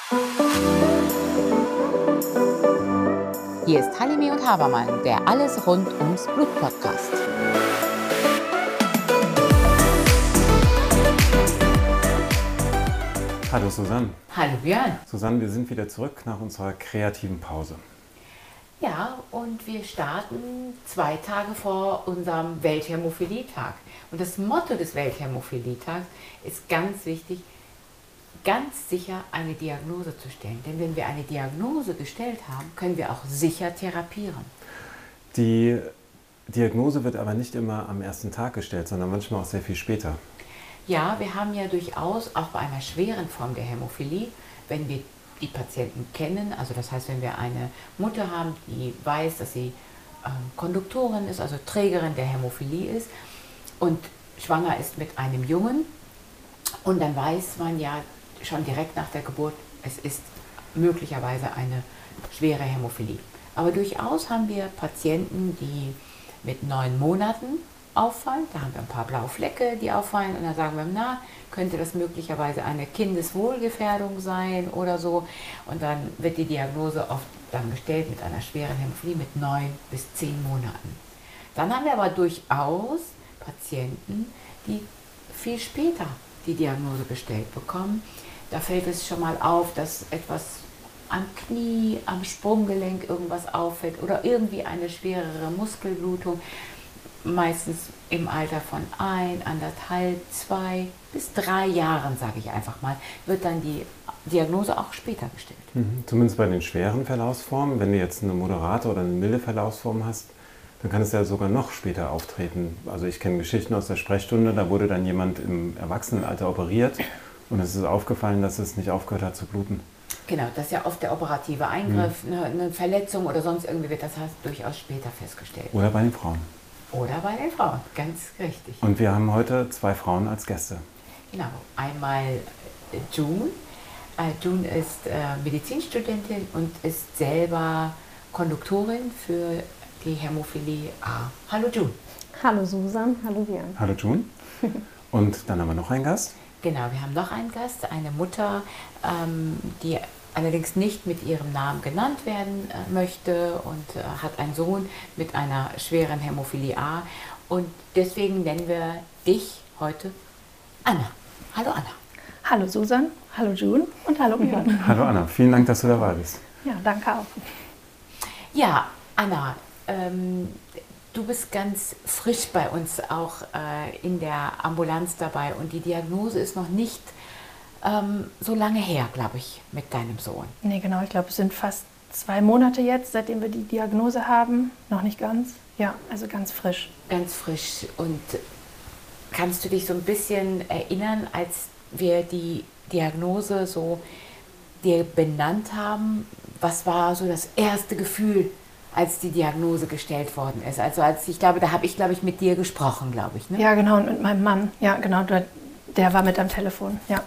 Hier ist Halime und Habermann, der Alles rund ums Blut-Podcast. Hallo Susanne. Hallo Björn. Susanne, wir sind wieder zurück nach unserer kreativen Pause. Ja, und wir starten 2 Tage vor unserem Welthämophilie-Tag. Und das Motto des Welthämophilie-Tags ist ganz wichtig, ganz sicher eine Diagnose zu stellen. Denn wenn wir eine Diagnose gestellt haben, können wir auch sicher therapieren. Die Diagnose wird aber nicht immer am ersten Tag gestellt, sondern manchmal auch sehr viel später. Ja, wir haben ja durchaus auch bei einer schweren Form der Hämophilie, wenn wir die Patienten kennen, also das heißt, wenn wir eine Mutter haben, die weiß, dass sie Konduktorin ist, also Trägerin der Hämophilie ist und schwanger ist mit einem Jungen, und dann weiß man ja schon direkt nach der Geburt, es ist möglicherweise eine schwere Hämophilie. Aber durchaus haben wir Patienten, die mit 9 Monaten auffallen, da haben wir ein paar blaue Flecke, die auffallen, und dann sagen wir, na, könnte das möglicherweise eine Kindeswohlgefährdung sein oder so, und dann wird die Diagnose oft dann gestellt mit einer schweren Hämophilie mit 9 bis 10 Monaten. Dann haben wir aber durchaus Patienten, die viel später die Diagnose gestellt bekommen. Da fällt es schon mal auf, dass etwas am Knie, am Sprunggelenk irgendwas auffällt oder irgendwie eine schwerere Muskelblutung. Meistens im Alter von 1, 1,5, 2 bis 3 Jahren, sage ich einfach mal, wird dann die Diagnose auch später gestellt. Zumindest bei den schweren Verlaufsformen. Wenn du jetzt eine moderate oder eine milde Verlaufsform hast, dann kann es ja sogar noch später auftreten. Also ich kenne Geschichten aus der Sprechstunde, da wurde dann jemand im Erwachsenenalter operiert und es ist aufgefallen, dass es nicht aufgehört hat zu bluten. Genau, das ist ja oft der operative Eingriff, eine Verletzung oder sonst irgendwie wird das durchaus später festgestellt. Oder bei den Frauen. Oder bei den Frauen, ganz richtig. Und wir haben heute 2 Frauen als Gäste. Genau, einmal June. June ist Medizinstudentin und ist selber Konduktorin für die Hämophilie A. Hallo June. Hallo Susan, hallo Björn. Hallo June. Und dann haben wir noch einen Gast. Genau, wir haben noch einen Gast, eine Mutter, die allerdings nicht mit ihrem Namen genannt werden möchte und hat einen Sohn mit einer schweren Hämophilie A. Und deswegen nennen wir dich heute Anna. Hallo Anna. Hallo Susan, hallo June und hallo Björn. Hallo Anna, vielen Dank, dass du dabei bist. Ja, danke auch. Ja, Anna, du bist ganz frisch bei uns auch in der Ambulanz dabei und die Diagnose ist noch nicht so lange her, glaube ich, mit deinem Sohn. Nee, genau, ich glaube, es sind fast 2 Monate jetzt, seitdem wir die Diagnose haben. Noch nicht ganz. Ja, also ganz frisch. Ganz frisch. Und kannst du dich so ein bisschen erinnern, als wir die Diagnose so dir benannt haben? Was war so das erste Gefühl, als die Diagnose gestellt worden ist? Also da habe ich, mit dir gesprochen, glaube ich. Ne? Ja, genau, und mit meinem Mann. Ja, genau, der war mit am Telefon, ja.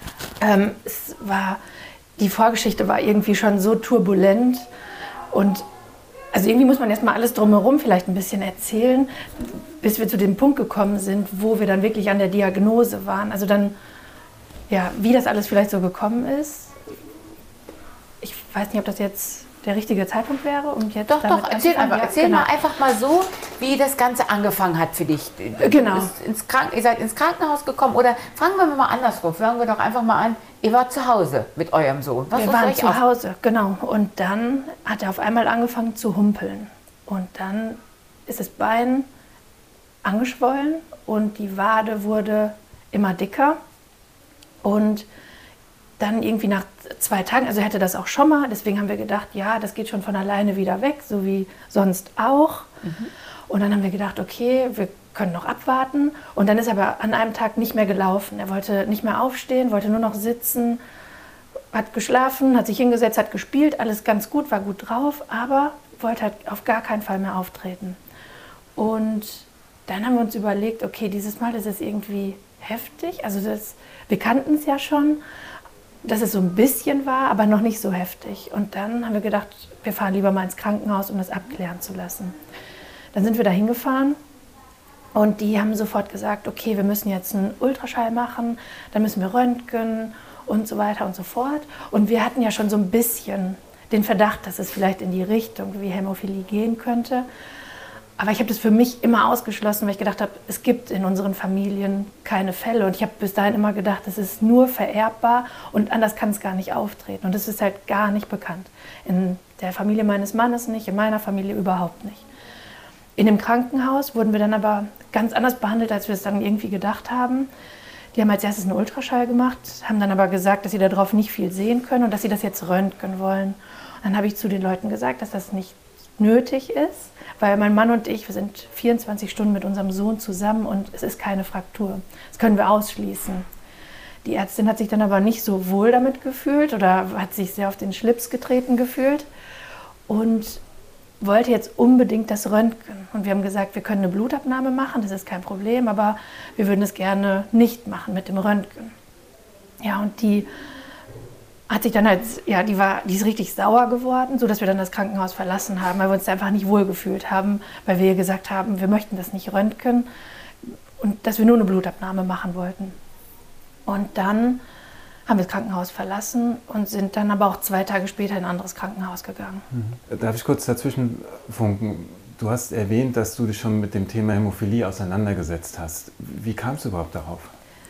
Die Vorgeschichte war irgendwie schon so turbulent und also irgendwie muss man erstmal alles drumherum vielleicht ein bisschen erzählen, bis wir zu dem Punkt gekommen sind, wo wir dann wirklich an der Diagnose waren. Also dann, ja, wie das alles vielleicht so gekommen ist. Ich weiß nicht, ob das jetzt der richtige Zeitpunkt wäre, um jetzt Doch, erzähl anzufangen. erzähl mal einfach mal so, wie das Ganze angefangen hat für dich. Genau. Ihr seid ins Krankenhaus gekommen, oder fangen wir mal andersrum, fangen wir doch einfach mal an, ihr wart zu Hause mit eurem Sohn. Wir waren zu Hause, genau. Und dann hat er auf einmal angefangen zu humpeln. Und dann ist das Bein angeschwollen und die Wade wurde immer dicker. Und dann irgendwie nach 2 Tagen, also er hatte das auch schon mal, deswegen haben wir gedacht, ja, das geht schon von alleine wieder weg, so wie sonst auch. Und dann haben wir gedacht, okay, wir können noch abwarten. Und dann ist er aber an einem Tag nicht mehr gelaufen. Er wollte nicht mehr aufstehen, wollte nur noch sitzen, hat geschlafen, hat sich hingesetzt, hat gespielt, alles ganz gut, war gut drauf, aber wollte halt auf gar keinen Fall mehr auftreten. Und dann haben wir uns überlegt, okay, dieses Mal ist es irgendwie heftig. Also wir kannten es ja schon, dass es so ein bisschen war, aber noch nicht so heftig. Und dann haben wir gedacht, wir fahren lieber mal ins Krankenhaus, um das abklären zu lassen. Dann sind wir da hingefahren und die haben sofort gesagt, okay, wir müssen jetzt einen Ultraschall machen, dann müssen wir röntgen und so weiter und so fort. Und wir hatten ja schon so ein bisschen den Verdacht, dass es vielleicht in die Richtung wie Hämophilie gehen könnte. Aber ich habe das für mich immer ausgeschlossen, weil ich gedacht habe, es gibt in unseren Familien keine Fälle. Und ich habe bis dahin immer gedacht, es ist nur vererbbar und anders kann es gar nicht auftreten. Und das ist halt gar nicht bekannt. In der Familie meines Mannes nicht, in meiner Familie überhaupt nicht. In dem Krankenhaus wurden wir dann aber ganz anders behandelt, als wir es dann irgendwie gedacht haben. Die haben als erstes einen Ultraschall gemacht, haben dann aber gesagt, dass sie darauf nicht viel sehen können und dass sie das jetzt röntgen wollen. Und dann habe ich zu den Leuten gesagt, dass das nicht nötig ist, weil mein Mann und ich, wir sind 24 Stunden mit unserem Sohn zusammen und es ist keine Fraktur. Das können wir ausschließen. Die Ärztin hat sich dann aber nicht so wohl damit gefühlt oder hat sich sehr auf den Schlips getreten gefühlt und wollte jetzt unbedingt das Röntgen. Und wir haben gesagt, wir können eine Blutabnahme machen, das ist kein Problem, aber wir würden es gerne nicht machen mit dem Röntgen. Ja, und die hat sich dann die ist richtig sauer geworden, sodass wir dann das Krankenhaus verlassen haben, weil wir uns da einfach nicht wohlgefühlt haben, weil wir gesagt haben, wir möchten das nicht röntgen und dass wir nur eine Blutabnahme machen wollten. Und dann haben wir das Krankenhaus verlassen und sind dann aber auch 2 Tage später in ein anderes Krankenhaus gegangen. Darf ich kurz dazwischen funken? Du hast erwähnt, dass du dich schon mit dem Thema Hämophilie auseinandergesetzt hast. Wie kamst du überhaupt darauf?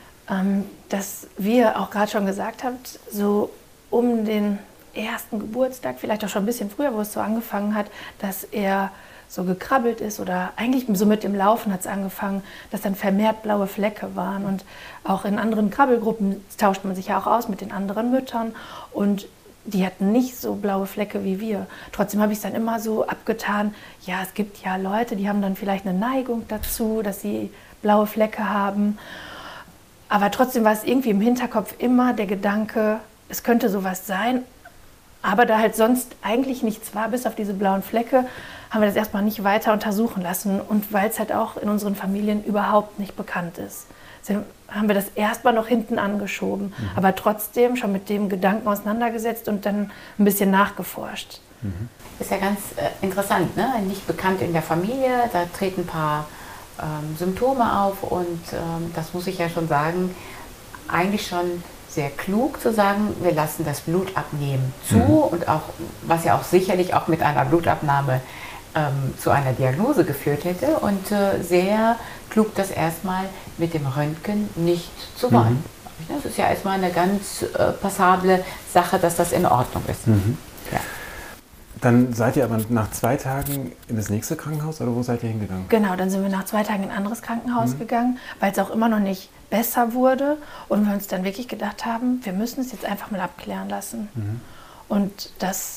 Dass wir auch gerade schon gesagt habt, so um den ersten Geburtstag, vielleicht auch schon ein bisschen früher, wo es so angefangen hat, dass er so gekrabbelt ist oder eigentlich so mit dem Laufen hat es angefangen, dass dann vermehrt blaue Flecke waren und auch in anderen Krabbelgruppen tauscht man sich ja auch aus mit den anderen Müttern und die hatten nicht so blaue Flecke wie wir. Trotzdem habe ich es dann immer so abgetan, ja, es gibt ja Leute, die haben dann vielleicht eine Neigung dazu, dass sie blaue Flecke haben. Aber trotzdem war es irgendwie im Hinterkopf immer der Gedanke, es könnte sowas sein. Aber da halt sonst eigentlich nichts war, bis auf diese blauen Flecke, haben wir das erstmal nicht weiter untersuchen lassen. Und weil es halt auch in unseren Familien überhaupt nicht bekannt ist, haben wir das erstmal noch hinten angeschoben. Aber trotzdem schon mit dem Gedanken auseinandergesetzt und dann ein bisschen nachgeforscht. Ist ja ganz interessant, ne? Nicht bekannt in der Familie, da treten ein paar Symptome auf und das muss ich ja schon sagen, eigentlich schon sehr klug zu sagen, wir lassen das Blut abnehmen zu und auch, was ja auch sicherlich auch mit einer Blutabnahme zu einer Diagnose geführt hätte und sehr klug, das erstmal mit dem Röntgen nicht zu wollen. Das ist ja erstmal eine ganz passable Sache, dass das in Ordnung ist. Ja. Dann seid ihr aber nach 2 Tagen in das nächste Krankenhaus oder wo seid ihr hingegangen? Genau, dann sind wir nach 2 Tagen in ein anderes Krankenhaus gegangen, weil es auch immer noch nicht besser wurde und wir uns dann wirklich gedacht haben, wir müssen es jetzt einfach mal abklären lassen. Und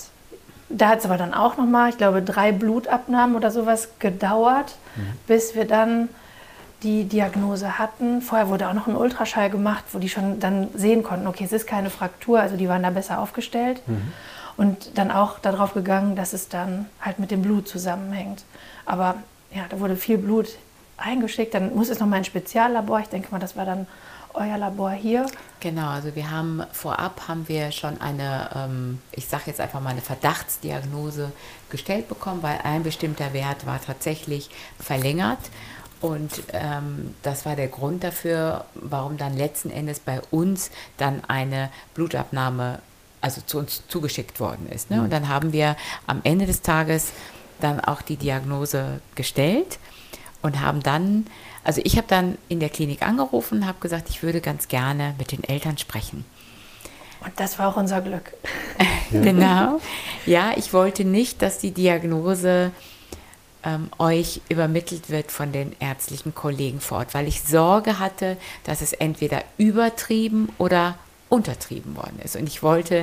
da hat es aber dann auch nochmal, ich glaube 3 Blutabnahmen oder sowas gedauert, bis wir dann die Diagnose hatten. Vorher wurde auch noch ein Ultraschall gemacht, wo die schon dann sehen konnten, okay, es ist keine Fraktur, also die waren da besser aufgestellt. Und dann auch darauf gegangen, dass es dann halt mit dem Blut zusammenhängt. Aber ja, da wurde viel Blut eingeschickt. Dann muss es noch mal ein Speziallabor. Ich denke mal, das war dann euer Labor hier. Genau, also vorab haben wir schon eine, ich sage jetzt einfach mal eine Verdachtsdiagnose gestellt bekommen, weil ein bestimmter Wert war tatsächlich verlängert. Und das war der Grund dafür, warum dann letzten Endes bei uns dann eine Blutabnahme zu uns zugeschickt worden ist. Ne? Und dann haben wir am Ende des Tages dann auch die Diagnose gestellt und haben dann, also ich habe dann in der Klinik angerufen und habe gesagt, ich würde ganz gerne mit den Eltern sprechen. Und das war auch unser Glück. Genau. Ja, ich wollte nicht, dass die Diagnose euch übermittelt wird von den ärztlichen Kollegen vor Ort, weil ich Sorge hatte, dass es entweder übertrieben oder untertrieben worden ist. Und ich wollte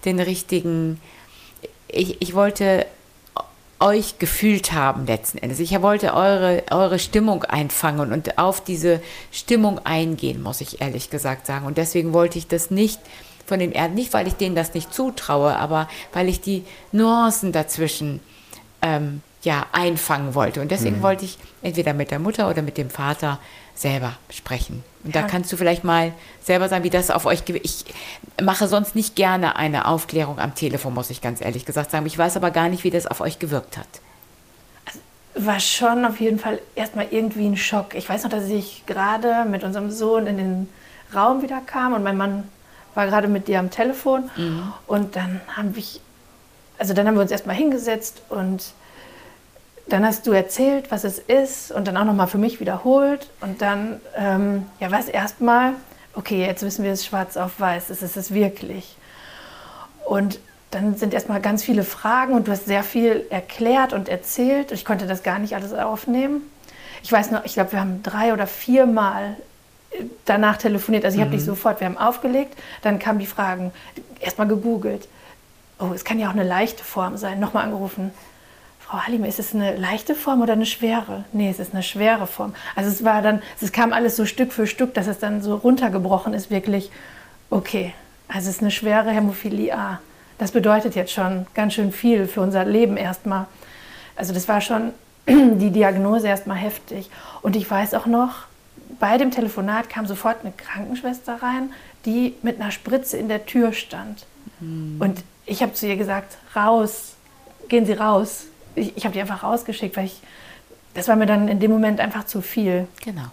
ich wollte euch gefühlt haben letzten Endes. Ich wollte eure Stimmung einfangen und auf diese Stimmung eingehen, muss ich ehrlich gesagt sagen. Und deswegen wollte ich das nicht von den Ärzten, nicht weil ich denen das nicht zutraue, aber weil ich die Nuancen dazwischen einfangen wollte. Und deswegen wollte ich entweder mit der Mutter oder mit dem Vater selber sprechen. Und da kannst du vielleicht mal selber sagen, wie das auf euch gewirkt. Ich mache sonst nicht gerne eine Aufklärung am Telefon, muss ich ganz ehrlich gesagt sagen. Ich weiß aber gar nicht, wie das auf euch gewirkt hat. Also, war schon auf jeden Fall erstmal irgendwie ein Schock. Ich weiß noch, dass ich gerade mit unserem Sohn in den Raum wieder kam und mein Mann war gerade mit dir am Telefon und dann haben wir uns erstmal hingesetzt und dann hast du erzählt, was es ist und dann auch nochmal für mich wiederholt und dann war es erstmal, okay, jetzt wissen wir es schwarz auf weiß, es ist es wirklich. Und dann sind erstmal ganz viele Fragen und du hast sehr viel erklärt und erzählt. Ich konnte das gar nicht alles aufnehmen. Ich weiß noch, ich glaube, wir haben 3 oder 4 Mal danach telefoniert. Also ich habe nicht sofort, wir haben aufgelegt, dann kamen die Fragen, erstmal gegoogelt. Oh, es kann ja auch eine leichte Form sein. Nochmal angerufen. Frau Halime, ist es eine leichte Form oder eine schwere? Nee, es ist eine schwere Form. Also es kam alles so Stück für Stück, dass es dann so runtergebrochen ist, wirklich, okay, also es ist eine schwere Hämophilie A. Das bedeutet jetzt schon ganz schön viel für unser Leben erstmal. Also das war schon die Diagnose erstmal heftig. Und ich weiß auch noch, bei dem Telefonat kam sofort eine Krankenschwester rein, die mit einer Spritze in der Tür stand. Und ich habe zu ihr gesagt, raus, gehen Sie raus. Ich habe die einfach rausgeschickt, weil das war mir dann in dem Moment einfach zu viel. Genau.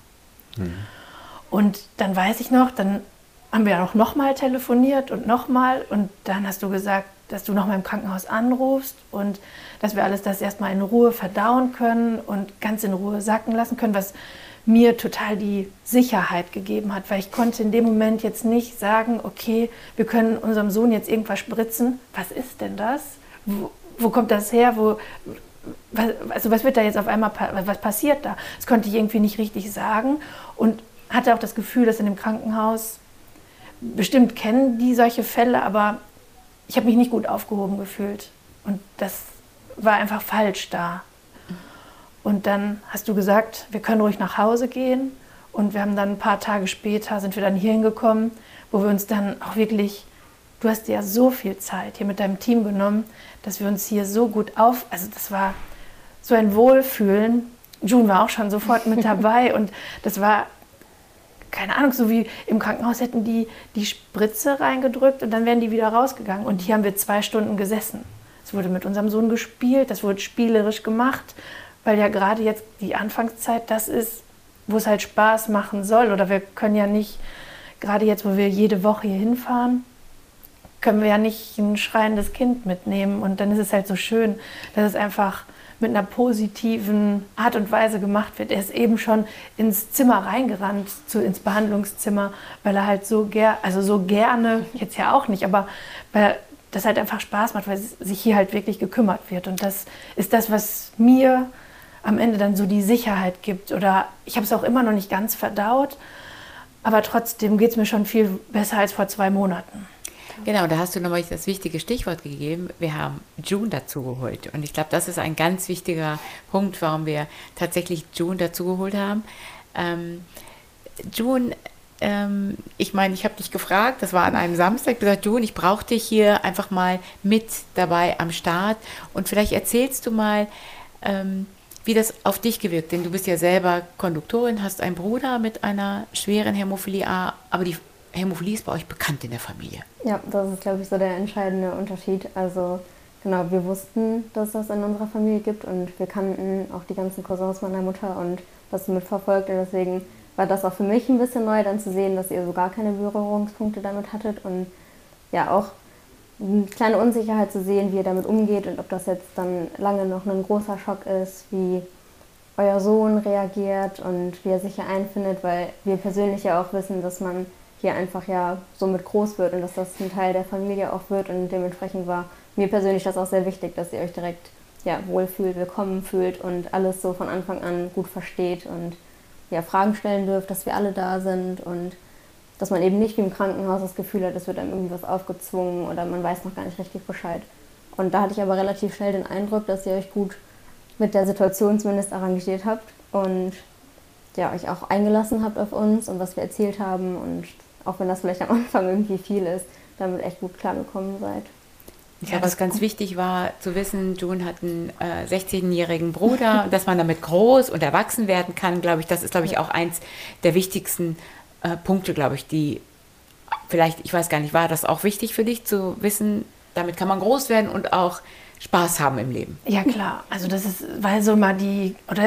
Und dann weiß ich noch, dann haben wir auch nochmal telefoniert und dann hast du gesagt, dass du nochmal im Krankenhaus anrufst und dass wir alles das erstmal in Ruhe verdauen können und ganz in Ruhe sacken lassen können, was mir total die Sicherheit gegeben hat, weil ich konnte in dem Moment jetzt nicht sagen, okay, wir können unserem Sohn jetzt irgendwas spritzen. Was ist denn das? Wo kommt das her? Was wird da jetzt auf einmal, was passiert da? Das konnte ich irgendwie nicht richtig sagen und hatte auch das Gefühl, dass in dem Krankenhaus, bestimmt kennen die solche Fälle, aber ich habe mich nicht gut aufgehoben gefühlt. Und das war einfach falsch da. Und dann hast du gesagt, wir können ruhig nach Hause gehen. Und wir haben dann ein paar Tage später, sind wir dann hier hingekommen, wo wir uns dann auch wirklich, du hast dir ja so viel Zeit hier mit deinem Team genommen, dass wir uns hier so gut also das war so ein Wohlfühlen. June war auch schon sofort mit dabei und das war, keine Ahnung, so wie im Krankenhaus hätten die Spritze reingedrückt und dann wären die wieder rausgegangen. Und hier haben wir 2 Stunden gesessen. Es wurde mit unserem Sohn gespielt, das wurde spielerisch gemacht, weil ja gerade jetzt die Anfangszeit das ist, wo es halt Spaß machen soll. Oder wir können ja nicht, gerade jetzt, wo wir jede Woche hier hinfahren, können wir ja nicht ein schreiendes Kind mitnehmen. Und dann ist es halt so schön, dass es einfach mit einer positiven Art und Weise gemacht wird. Er ist eben schon ins Zimmer reingerannt, ins Behandlungszimmer, weil er halt so gerne, jetzt ja auch nicht, aber weil das halt einfach Spaß macht, weil sich hier halt wirklich gekümmert wird. Und das ist das, was mir am Ende dann so die Sicherheit gibt. Oder ich habe es auch immer noch nicht ganz verdaut, aber trotzdem geht es mir schon viel besser als vor 2 Monaten. Genau, da hast du nochmal das wichtige Stichwort gegeben. Wir haben June dazu geholt. Und ich glaube, das ist ein ganz wichtiger Punkt, warum wir tatsächlich June dazu geholt haben. June, ich meine, ich habe dich gefragt, das war an einem Samstag, ich habe gesagt, June, ich brauche dich hier einfach mal mit dabei am Start. Und vielleicht erzählst du mal, wie das auf dich gewirkt. Denn du bist ja selber Konduktorin, hast einen Bruder mit einer schweren Hämophilie A, aber die Hämophilie ist bei euch bekannt in der Familie. Ja, das ist, glaube ich, so der entscheidende Unterschied. Also genau, wir wussten, dass das in unserer Familie gibt und wir kannten auch die ganzen Cousins meiner Mutter und das mitverfolgt. Und deswegen war das auch für mich ein bisschen neu, dann zu sehen, dass ihr so gar keine Berührungspunkte damit hattet und ja auch eine kleine Unsicherheit zu sehen, wie ihr damit umgeht und ob das jetzt dann lange noch ein großer Schock ist, wie euer Sohn reagiert und wie er sich hier einfindet, weil wir persönlich ja auch wissen, dass man hier einfach ja so mit groß wird und dass das ein Teil der Familie auch wird und dementsprechend war mir persönlich das auch sehr wichtig, dass ihr euch direkt wohlfühlt, willkommen fühlt und alles so von Anfang an gut versteht und ja, Fragen stellen dürft, dass wir alle da sind und dass man eben nicht wie im Krankenhaus das Gefühl hat, es wird einem irgendwas aufgezwungen oder man weiß noch gar nicht richtig Bescheid. Und da hatte ich aber relativ schnell den Eindruck, dass ihr euch gut mit der Situation zumindest arrangiert habt und ja, euch auch eingelassen habt auf uns und was wir erzählt haben und auch wenn das vielleicht am Anfang irgendwie viel ist, damit echt gut klargekommen seid. Ich glaube, was ganz wichtig war zu wissen, June hat einen 16-jährigen Bruder, dass man damit groß und erwachsen werden kann, glaube ich, das ist, glaube ich, auch eins der wichtigsten Punkte, glaube ich, die vielleicht, ich weiß gar nicht, war das auch wichtig für dich zu wissen, damit kann man groß werden und auch Spaß haben im Leben? Ja, klar. Also das ist, weil so mal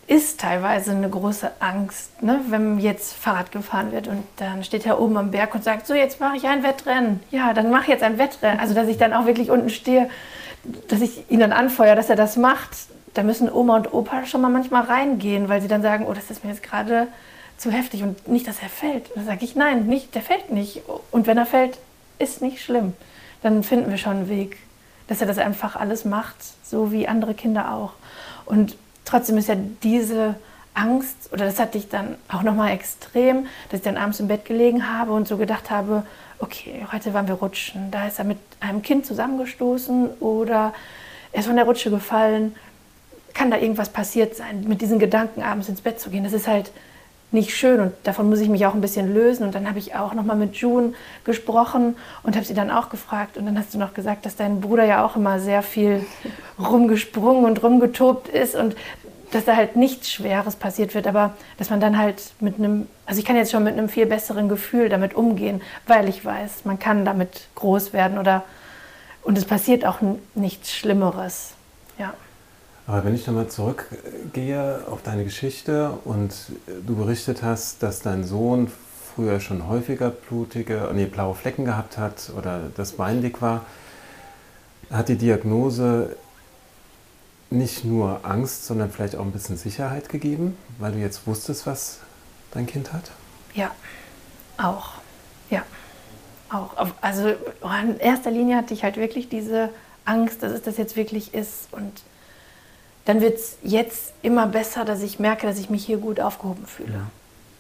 ist teilweise eine große Angst, ne? Wenn jetzt Fahrrad gefahren wird und dann steht er oben am Berg und sagt, so jetzt mache ich ein Wettrennen. Ja, dann mache ich jetzt ein Wettrennen. Also dass ich dann auch wirklich unten stehe, dass ich ihn dann anfeuere, dass er das macht. Da müssen Oma und Opa schon mal manchmal reingehen, weil sie dann sagen, oh, das ist mir jetzt gerade zu heftig und nicht, dass er fällt. Und dann sage ich, nein, nicht, der fällt nicht. Und wenn er fällt, ist nicht schlimm. Dann finden wir schon einen Weg, dass er das einfach alles macht, so wie andere Kinder auch. Und trotzdem ist ja diese Angst, oder das hatte ich dann auch nochmal extrem, dass ich dann abends im Bett gelegen habe und so gedacht habe, okay, heute waren wir rutschen, da ist er mit einem Kind zusammengestoßen oder er ist von der Rutsche gefallen, kann da irgendwas passiert sein, mit diesen Gedanken abends ins Bett zu gehen, das ist halt nicht schön und davon muss ich mich auch ein bisschen lösen. Und dann habe ich auch nochmal mit June gesprochen und habe sie dann auch gefragt. Und dann hast du noch gesagt, dass dein Bruder ja auch immer sehr viel rumgesprungen und rumgetobt ist und dass da halt nichts Schweres passiert wird, aber dass man dann halt mit einem, also ich kann jetzt schon mit einem viel besseren Gefühl damit umgehen, weil ich weiß, man kann damit groß werden und es passiert auch nichts Schlimmeres. Ja. Aber wenn ich nochmal zurückgehe auf deine Geschichte und du berichtet hast, dass dein Sohn früher schon häufiger blaue Flecken gehabt hat oder das Bein dick war, hat die Diagnose nicht nur Angst, sondern vielleicht auch ein bisschen Sicherheit gegeben, weil du jetzt wusstest, was dein Kind hat? Ja, auch. Ja, auch. Also in erster Linie hatte ich halt wirklich diese Angst, dass es das jetzt wirklich ist. Und dann wird es jetzt immer besser, dass ich merke, dass ich mich hier gut aufgehoben fühle. Ja.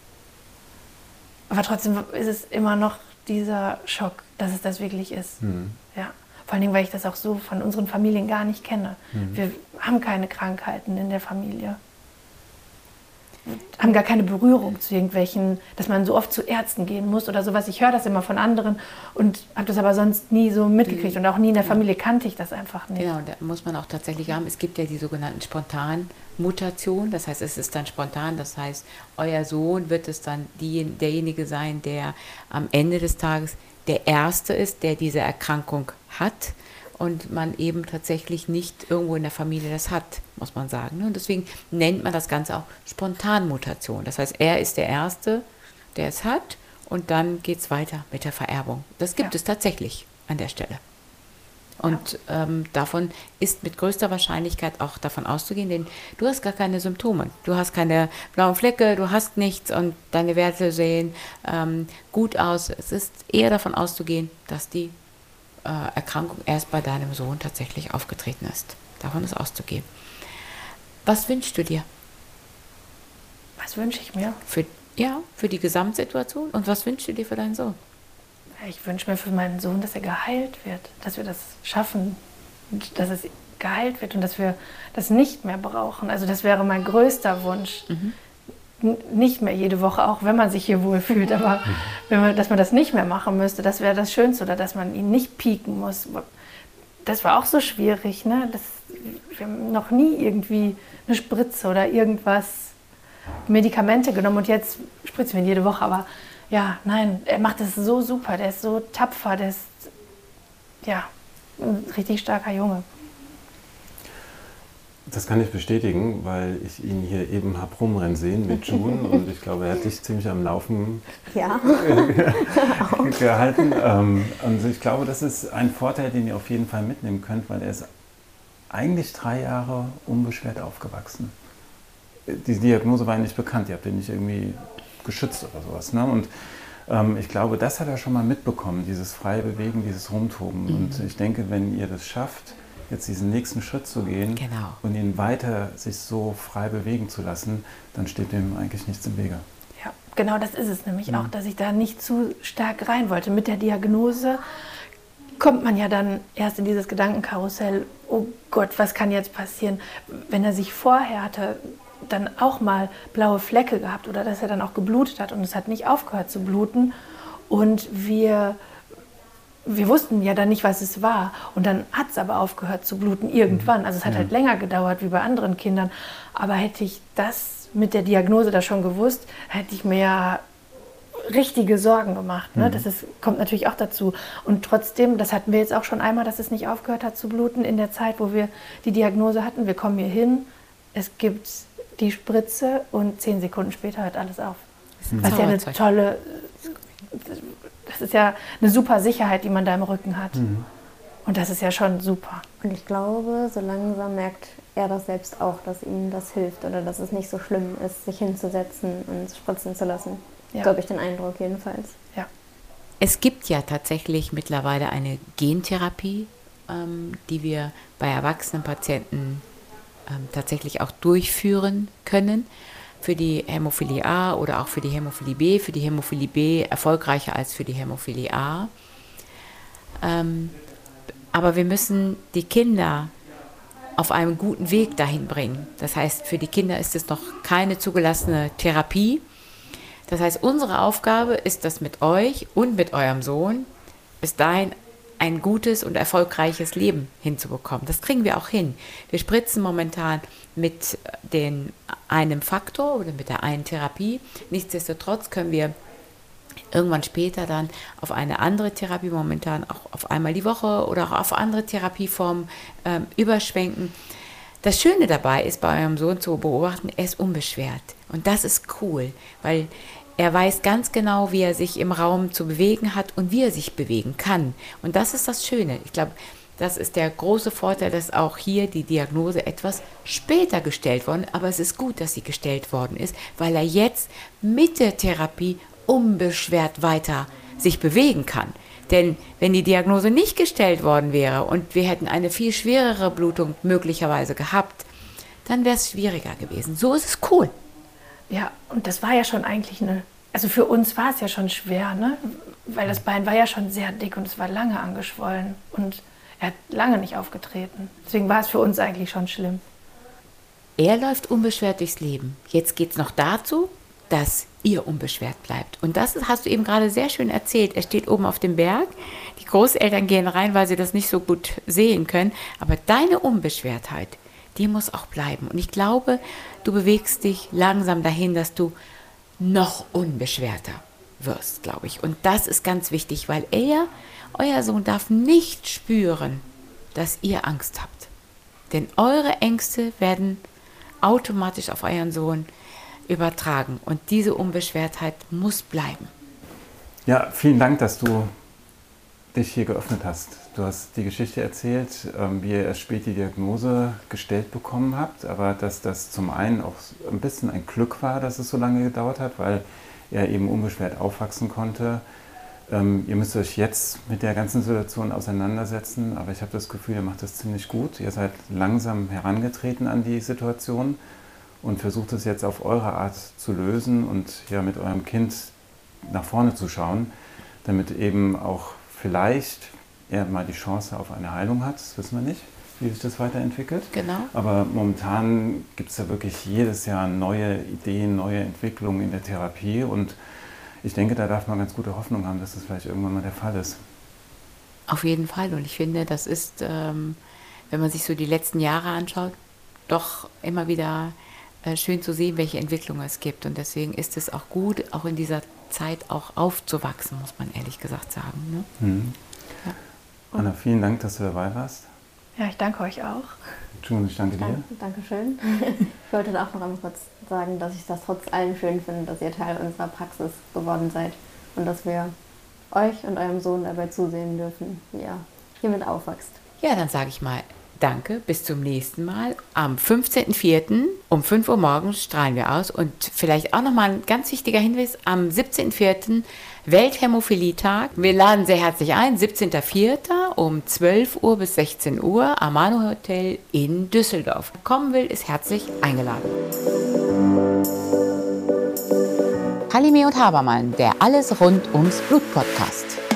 Aber trotzdem ist es immer noch dieser Schock, dass es das wirklich ist. Mhm. Ja. Vor allen Dingen, weil ich das auch so von unseren Familien gar nicht kenne. Mhm. Wir haben keine Krankheiten in der Familie. Wir haben gar keine Berührung zu irgendwelchen, dass man so oft zu Ärzten gehen muss oder sowas. Ich höre das immer von anderen und habe das aber sonst nie so mitgekriegt. Und auch nie in der Familie kannte ich das einfach nicht. Genau, da muss man auch tatsächlich haben. Es gibt ja die sogenannten Spontanmutationen. Das heißt, es ist dann spontan. Das heißt, euer Sohn wird es dann derjenige sein, der am Ende des Tages der Erste ist, der diese Erkrankung hat und man eben tatsächlich nicht irgendwo in der Familie das hat, muss man sagen. Und deswegen nennt man das Ganze auch Spontanmutation. Das heißt, er ist der Erste, der es hat und dann geht es weiter mit der Vererbung. Das gibt es tatsächlich an der Stelle. Und davon ist mit größter Wahrscheinlichkeit auch davon auszugehen, denn du hast gar keine Symptome. Du hast keine blauen Flecke, du hast nichts und deine Werte sehen gut aus. Es ist eher davon auszugehen, dass die Erkrankung erst bei deinem Sohn tatsächlich aufgetreten ist. Davon ist auszugehen. Was wünschst du dir? Was wünsche ich mir? Für die Gesamtsituation. Und was wünschst du dir für deinen Sohn? Ich wünsche mir für meinen Sohn, dass er geheilt wird, dass wir das schaffen, dass es geheilt wird und dass wir das nicht mehr brauchen. Also das wäre mein größter Wunsch. Mhm. Nicht mehr jede Woche, auch wenn man sich hier wohlfühlt, aber dass man das nicht mehr machen müsste, das wäre das Schönste, oder dass man ihn nicht pieken muss. Das war auch so schwierig, ne? Wir haben noch nie irgendwie eine Spritze oder irgendwas, Medikamente genommen und jetzt spritzen wir ihn jede Woche, aber ja, nein, er macht das so super, der ist so tapfer, der ist ja ein richtig starker Junge. Das kann ich bestätigen, weil ich ihn hier eben habe rumrennen sehen mit June und ich glaube, er hat dich ziemlich am Laufen gehalten. Und ich glaube, das ist ein Vorteil, den ihr auf jeden Fall mitnehmen könnt, weil er ist eigentlich 3 Jahre unbeschwert aufgewachsen. Die Diagnose war nicht bekannt, ihr habt ihn nicht irgendwie geschützt oder sowas. Ne? Und ich glaube, das hat er schon mal mitbekommen, dieses freie Bewegen, dieses Rumtoben. Mhm. Und ich denke, wenn ihr das schafft, jetzt diesen nächsten Schritt zu gehen und ihn weiter sich so frei bewegen zu lassen, dann steht dem eigentlich nichts im Wege. Ja, genau das ist es nämlich auch, dass ich da nicht zu stark rein wollte. Mit der Diagnose kommt man ja dann erst in dieses Gedankenkarussell, oh Gott, was kann jetzt passieren? Wenn er sich vorher hatte dann auch mal blaue Flecke gehabt oder dass er dann auch geblutet hat und es hat nicht aufgehört zu bluten und wir wussten ja dann nicht, was es war und dann hat es aber aufgehört zu bluten irgendwann. Also es hat halt länger gedauert wie bei anderen Kindern, aber hätte ich das mit der Diagnose da schon gewusst, hätte ich mir ja richtige Sorgen gemacht. Ne? Kommt natürlich auch dazu. Und trotzdem, das hatten wir jetzt auch schon einmal, dass es nicht aufgehört hat zu bluten in der Zeit, wo wir die Diagnose hatten. Wir kommen hier hin, es gibt die Spritze und 10 Sekunden später hört alles auf. Das ist ein Zauberzeug. Das ist ja eine super Sicherheit, die man da im Rücken hat. Und das ist ja schon super. Und ich glaube, so langsam merkt er das selbst auch, dass ihm das hilft oder dass es nicht so schlimm ist, sich hinzusetzen und spritzen zu lassen. Ja. So habe ich den Eindruck jedenfalls. Ja. Es gibt ja tatsächlich mittlerweile eine Gentherapie, die wir bei erwachsenen Patienten tatsächlich auch durchführen können. Für die Hämophilie A oder auch für die Hämophilie B. Für die Hämophilie B erfolgreicher als für die Hämophilie A. Aber wir müssen die Kinder auf einem guten Weg dahin bringen. Das heißt, für die Kinder ist es noch keine zugelassene Therapie. Das heißt, unsere Aufgabe ist das mit euch und mit eurem Sohn bis dahin ein gutes und erfolgreiches Leben hinzubekommen. Das kriegen wir auch hin. Wir spritzen momentan mit einem Faktor oder mit der einen Therapie. Nichtsdestotrotz können wir irgendwann später dann auf eine andere Therapie, momentan auch auf einmal die Woche oder auch auf andere Therapieformen überschwenken. Das Schöne dabei ist, bei eurem Sohn zu beobachten, er ist unbeschwert. Und das ist cool, weil er weiß ganz genau, wie er sich im Raum zu bewegen hat und wie er sich bewegen kann. Und das ist das Schöne. Ich glaube, das ist der große Vorteil, dass auch hier die Diagnose etwas später gestellt worden ist. Aber es ist gut, dass sie gestellt worden ist, weil er jetzt mit der Therapie unbeschwert weiter sich bewegen kann. Denn wenn die Diagnose nicht gestellt worden wäre und wir hätten eine viel schwerere Blutung möglicherweise gehabt, dann wäre es schwieriger gewesen. So ist es cool. Ja, und das war ja schon eigentlich also für uns war es ja schon schwer, ne? Weil das Bein war ja schon sehr dick und es war lange angeschwollen und er hat lange nicht aufgetreten. Deswegen war es für uns eigentlich schon schlimm. Er läuft unbeschwert durchs Leben. Jetzt geht es noch dazu, dass ihr unbeschwert bleibt. Und das hast du eben gerade sehr schön erzählt. Er steht oben auf dem Berg, die Großeltern gehen rein, weil sie das nicht so gut sehen können. Aber deine Unbeschwertheit, die muss auch bleiben. Und ich glaube, du bewegst dich langsam dahin, dass du noch unbeschwerter wirst, glaube ich. Und das ist ganz wichtig, weil euer Sohn darf nicht spüren, dass ihr Angst habt. Denn eure Ängste werden automatisch auf euren Sohn übertragen. Und diese Unbeschwertheit muss bleiben. Ja, vielen Dank, dass du dich hier geöffnet hast. Du hast die Geschichte erzählt, wie ihr erst spät die Diagnose gestellt bekommen habt, aber dass das zum einen auch ein bisschen ein Glück war, dass es so lange gedauert hat, weil er eben unbeschwert aufwachsen konnte. Ihr müsst euch jetzt mit der ganzen Situation auseinandersetzen, aber ich habe das Gefühl, ihr macht das ziemlich gut. Ihr seid langsam herangetreten an die Situation und versucht es jetzt auf eure Art zu lösen und ja mit eurem Kind nach vorne zu schauen, damit eben auch vielleicht er mal die Chance auf eine Heilung hat. Das wissen wir nicht, wie sich das weiterentwickelt. Genau. Aber momentan gibt es ja wirklich jedes Jahr neue Ideen, neue Entwicklungen in der Therapie und ich denke, da darf man ganz gute Hoffnung haben, dass das vielleicht irgendwann mal der Fall ist. Auf jeden Fall. Und ich finde, das ist, wenn man sich so die letzten Jahre anschaut, doch immer wieder schön zu sehen, welche Entwicklungen es gibt. Und deswegen ist es auch gut, auch in dieser Zeit auch aufzuwachsen, muss man ehrlich gesagt sagen. Ne? Mhm. Ja. Anna, vielen Dank, dass du dabei warst. Ja, ich danke euch auch. June, ich danke dir. Dankeschön. Ich wollte auch noch einmal kurz sagen, dass ich das trotz allem schön finde, dass ihr Teil unserer Praxis geworden seid und dass wir euch und eurem Sohn dabei zusehen dürfen, wie ihr hiermit aufwächst. Ja, dann sage ich mal danke, bis zum nächsten Mal. Am 15.04. um 5 Uhr morgens strahlen wir aus und vielleicht auch nochmal ein ganz wichtiger Hinweis, am 17.04. Welthämophilie-Tag. Wir laden sehr herzlich ein, 17.04. um 12 Uhr bis 16 Uhr, Amano Hotel in Düsseldorf. Wer kommen will, ist herzlich eingeladen. Halime und Habermann, der Alles rund ums Blut Podcast.